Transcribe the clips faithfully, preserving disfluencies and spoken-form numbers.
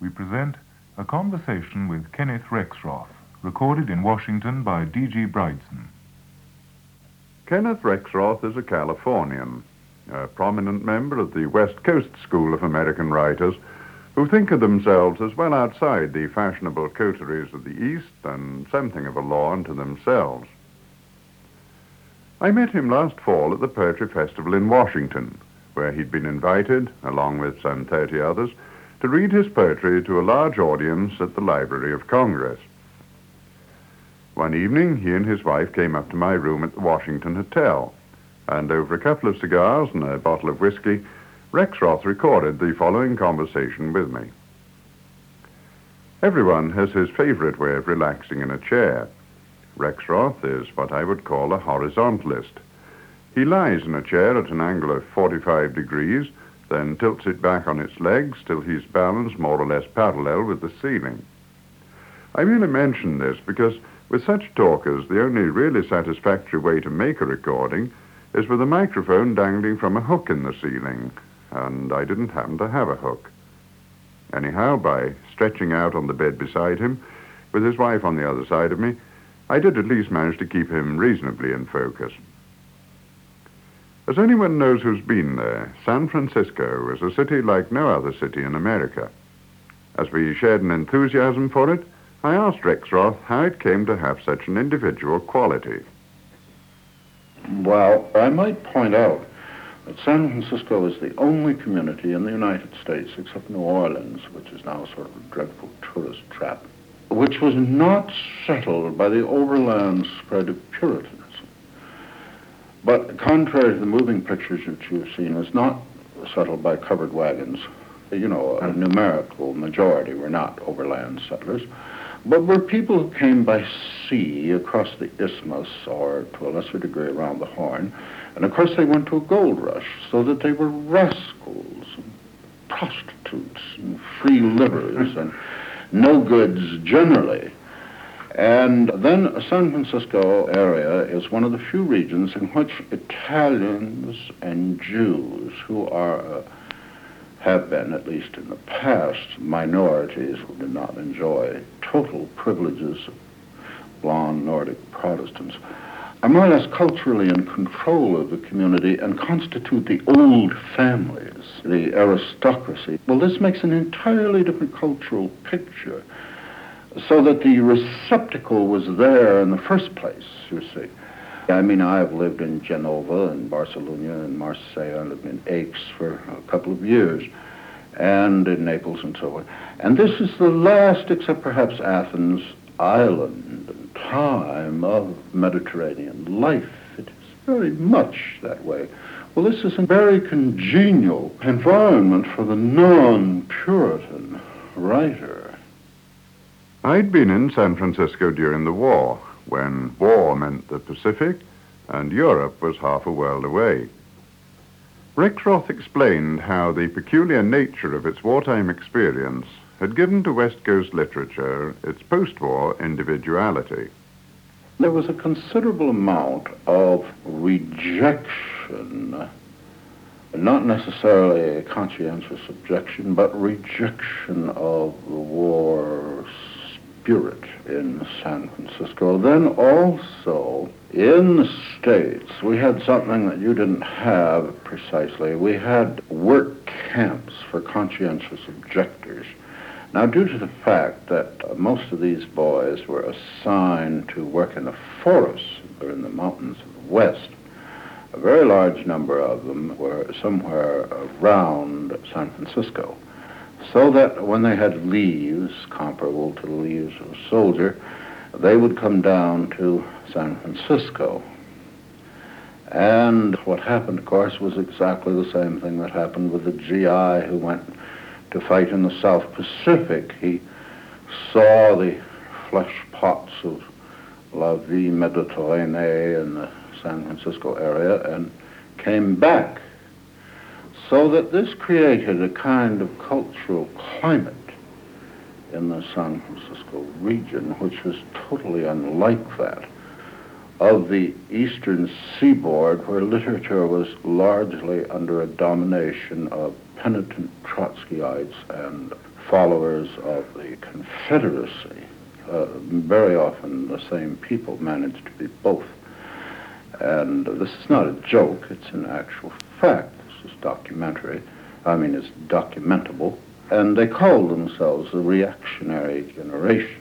we present a conversation with Kenneth Rexroth, recorded in Washington by D G Bridson. Kenneth Rexroth is a Californian, a prominent member of the West Coast School of American writers who think of themselves as well outside the fashionable coteries of the East and something of a law unto themselves. I met him last fall at the Poetry Festival in Washington, where he'd been invited, along with some thirty others, to read his poetry to a large audience at the Library of Congress. One evening, he and his wife came up to my room at the Washington Hotel, and over a couple of cigars and a bottle of whiskey, Rexroth recorded the following conversation with me. Everyone has his favorite way of relaxing in a chair. Rexroth is what I would call a horizontalist. He lies in a chair at an angle of forty-five degrees, then tilts it back on its legs till he's balanced more or less parallel with the ceiling. I merely mention this because with such talkers, the only really satisfactory way to make a recording is with a microphone dangling from a hook in the ceiling, and I didn't happen to have a hook. Anyhow, by stretching out on the bed beside him, with his wife on the other side of me, I did at least manage to keep him reasonably in focus. As anyone knows who's been there, San Francisco is a city like no other city in America. As we shared an enthusiasm for it, I asked Rexroth how it came to have such an individual quality. Well, I might point out that San Francisco is the only community in the United States, except New Orleans, which is now sort of a dreadful tourist trap, which was not settled by the overland spread of Puritanism. But contrary to the moving pictures that you've seen, it's not settled by covered wagons. You know, a numerical majority were not overland settlers, but were people who came by sea across the isthmus or to a lesser degree around the Horn. And of course they went to a gold rush, so that they were rascals and prostitutes and free livers and no goods generally. And then the San Francisco area is one of the few regions in which Italians and Jews, who are, uh, have been, at least in the past, minorities who did not enjoy total privileges of blonde Nordic Protestants, are more or less culturally in control of the community and constitute the old families, the aristocracy. Well, this makes an entirely different cultural picture, so that the receptacle was there in the first place, you see. I mean, I've lived in Genova and Barcelona and Marseille. I lived in Aix for a couple of years, and in Naples and so on. And this is the last, except perhaps Athens, island and time of Mediterranean life. It is very much that way. Well, this is a very congenial environment for the non-Puritan writer. I'd been in San Francisco during the war, when war meant the Pacific and Europe was half a world away. Rexroth explained how the peculiar nature of its wartime experience had given to West Coast literature its post-war individuality. There was a considerable amount of rejection, not necessarily a conscientious objection, but rejection of the war spirit in San Francisco. Then also in the States, we had something that you didn't have precisely. We had work camps for conscientious objectors. Now, due to the fact that most of these boys were assigned to work in the forests or in the mountains of the West, a very large number of them were somewhere around San Francisco. So that when they had leaves comparable to the leaves of a soldier, they would come down to San Francisco. And what happened, of course, was exactly the same thing that happened with the G I who went to fight in the South Pacific. He saw the flesh pots of La Vie Méditerranée in the San Francisco area and came back. So that this created a kind of cultural climate in the San Francisco region, which was totally unlike that of the eastern seaboard, where literature was largely under a domination of penitent Trotskyites and followers of the Confederacy. Uh, very often the same people manage to be both. And this is not a joke, it's an actual fact. This is documentary. I mean, it's documentable. And they call themselves the reactionary generation.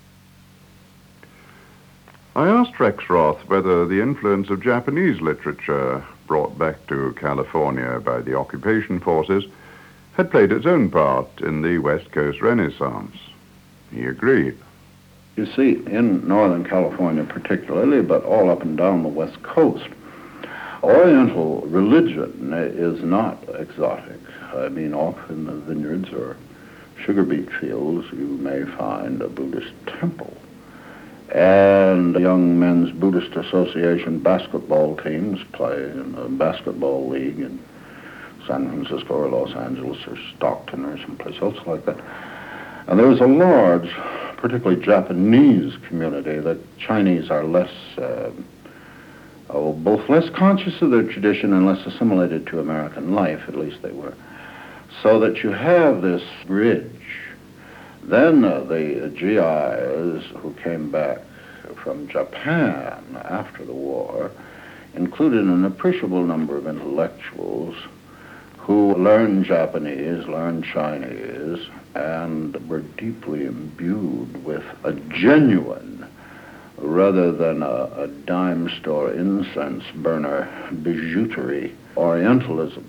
I asked Rexroth whether the influence of Japanese literature brought back to California by the occupation forces had played its own part in the West Coast Renaissance. He agreed. You see, in Northern California particularly, but all up and down the West Coast, Oriental religion is not exotic. I mean, off in the vineyards or sugar beet fields, you may find a Buddhist temple. And Young Men's Buddhist Association basketball teams play in a basketball league in San Francisco or Los Angeles or Stockton or someplace else like that. And there is a large, particularly Japanese community. The Chinese are less, uh, oh, both less conscious of their tradition and less assimilated to American life, at least they were. So that you have this bridge. Then uh, the G Is who came back from Japan after the war included an appreciable number of intellectuals who learned Japanese, learned Chinese, and were deeply imbued with a genuine, rather than a, a dime store incense burner bijouterie, Orientalism.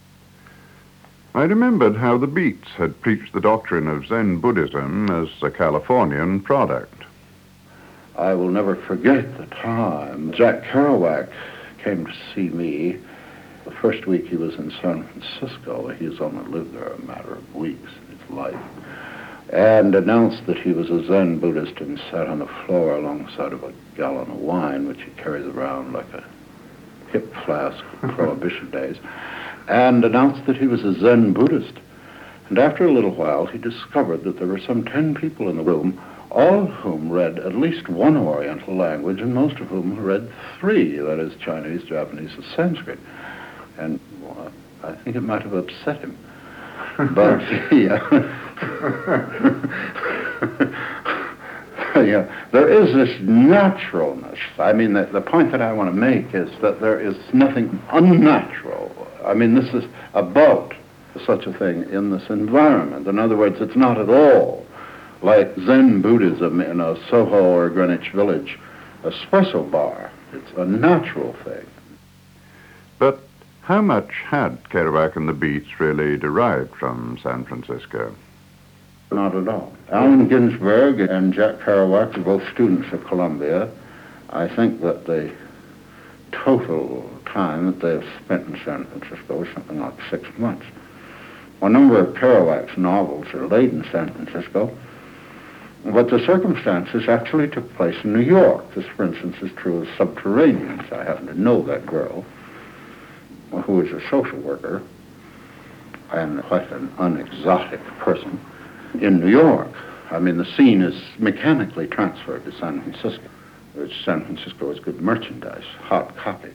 I remembered how the Beats had preached the doctrine of Zen Buddhism as a Californian product. I will never forget the time Jack Kerouac came to see me. The first week he was in San Francisco. He has only lived there a matter of weeks in his life. And announced that he was a Zen Buddhist and sat on the floor alongside of a gallon of wine, which he carries around like a hip flask of Prohibition days. And announced that he was a Zen Buddhist. And after a little while, he discovered that there were some ten people in the room, all of whom read at least one Oriental language, and most of whom read three, that is, Chinese, Japanese, and Sanskrit. And well, I think it might have upset him. But, yeah. Yeah, there is this naturalness. I mean, the, the point that I want to make is that there is nothing unnatural. I mean, this is about such a thing in this environment. In other words, it's not at all like Zen Buddhism in a Soho or Greenwich Village espresso bar. It's a natural thing. But how much had Kerouac and the Beats really derived from San Francisco? Not at all. Allen Ginsberg and Jack Kerouac were both students at Columbia. I think that the total time that they have spent in San Francisco is something like six months. A number of Kerouac's novels are laid in San Francisco, but the circumstances actually took place in New York. This, for instance, is true of Subterraneans. I happen to know that girl, who is a social worker and quite an unexotic person in New York. I mean, the scene is mechanically transferred to San Francisco, which San Francisco is good merchandise, hot copy.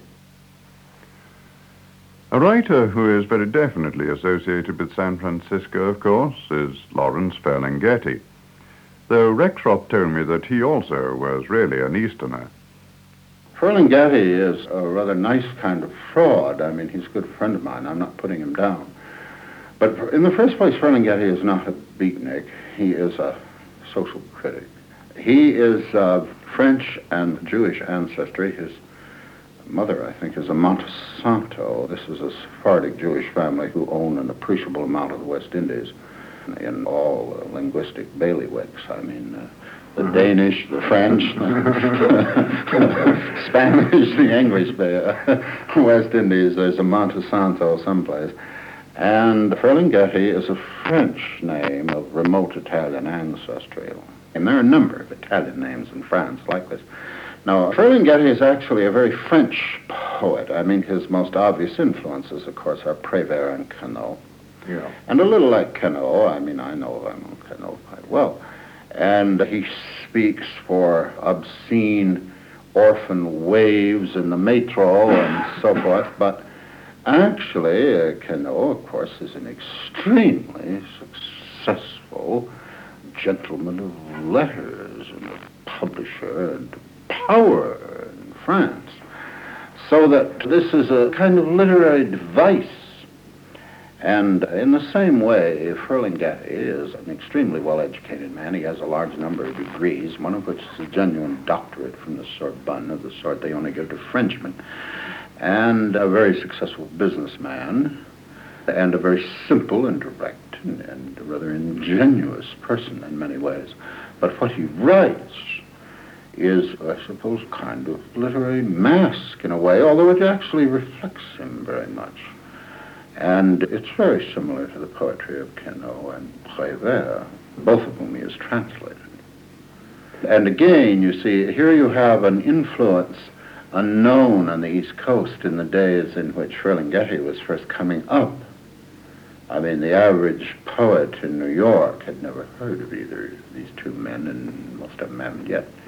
A writer who is very definitely associated with San Francisco, of course, is Lawrence Ferlinghetti, though Rexroth told me that he also was really an Easterner. Ferlinghetti is a rather nice kind of fraud. I mean, he's a good friend of mine. I'm not putting him down. But in the first place, Ferlinghetti is not a beatnik. He is a social critic. He is of French and Jewish ancestry. His mother, I think, is a Montesanto. This is a Sephardic Jewish family who own an appreciable amount of the West Indies in all uh, linguistic bailiwicks. I mean, uh, the Danish, the French, the Spanish, the English, the uh, West Indies. There's a Montesanto someplace. And Ferlinghetti is a French name of remote Italian ancestry. And there are a number of Italian names in France like this. Now, Ferlinghetti is actually a very French poet. I mean, his most obvious influences, of course, are Prévert and Queneau. Yeah. And a little like Queneau, I mean, I know I know Queneau quite well. And he speaks for obscene orphan waves in the metro and so forth, but actually, uh, Queneau, of course, is an extremely successful also gentleman of letters and a publisher and power in France. So that this is a kind of literary device. And in the same way, Ferlinghetti is an extremely well-educated man. He has a large number of degrees, one of which is a genuine doctorate from the Sorbonne, of the sort they only give to Frenchmen, and a very successful businessman, and a very simple and direct and, and rather ingenuous person in many ways. But what he writes is, I suppose, kind of literary mask in a way, although it actually reflects him very much. And it's very similar to the poetry of Queneau and Prévert, both of whom he has translated. And again, you see, here you have an influence unknown on the East Coast in the days in which Ferlinghetti was first coming up. I mean, the average poet in New York had never heard of either of these two men, and most of them haven't yet.